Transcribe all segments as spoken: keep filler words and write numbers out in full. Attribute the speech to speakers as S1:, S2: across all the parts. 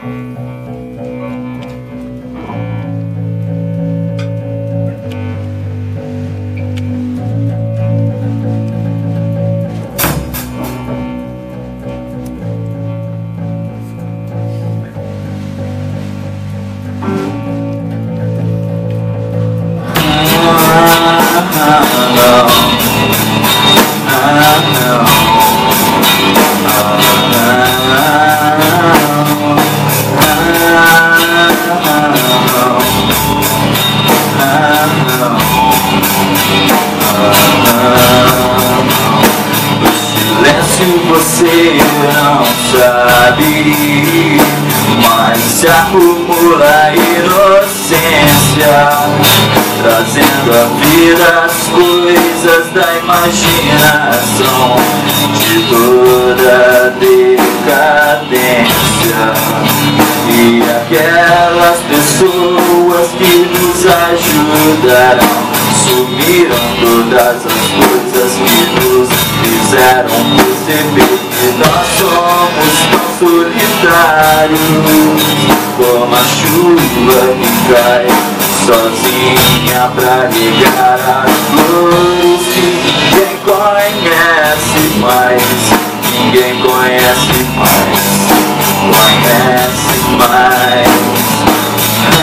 S1: Você não sabe, mas se acumula inocência, trazendo à vida as coisas da imaginação de toda decadência. E aquelas pessoas que nos ajudaram sumiram, todas as coisas que nos fizeram perceber que nós somos tão solitários como a chuva que cai sozinha pra regar as flores que ninguém conhece mais, ninguém conhece mais, conhece mais. Ah,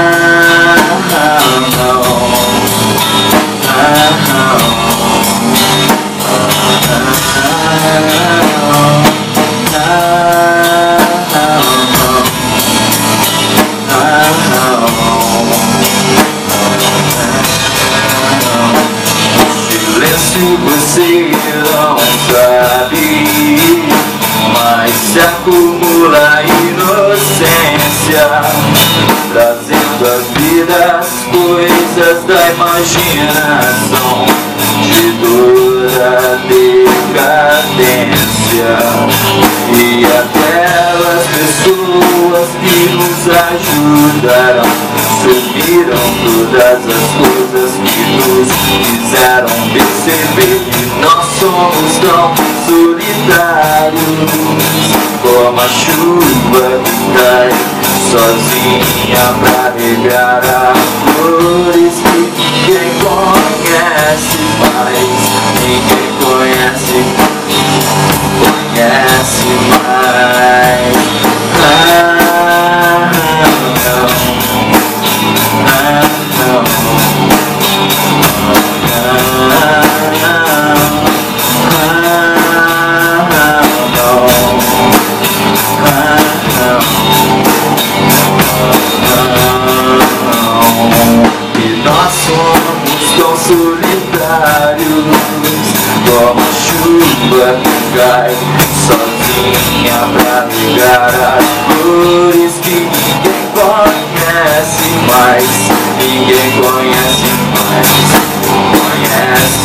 S1: não. Silêncio você não sabe, mas se acumula inocência, trazendo à vida as coisas da imaginação de toda decadência. E aquelas pessoas que nos ajudaram sumiram, todas as coisas que nos fizeram perceber que nós somos tão solitários como a chuva que cai sozinha pra regar as flores que ninguém conhece mais, ninguém conhece, conhece mais. Ah, não. Ah, não. Solitários como a chuva que cai sozinha pra regar as flores que ninguém conhece mais, ninguém conhece mais, conhece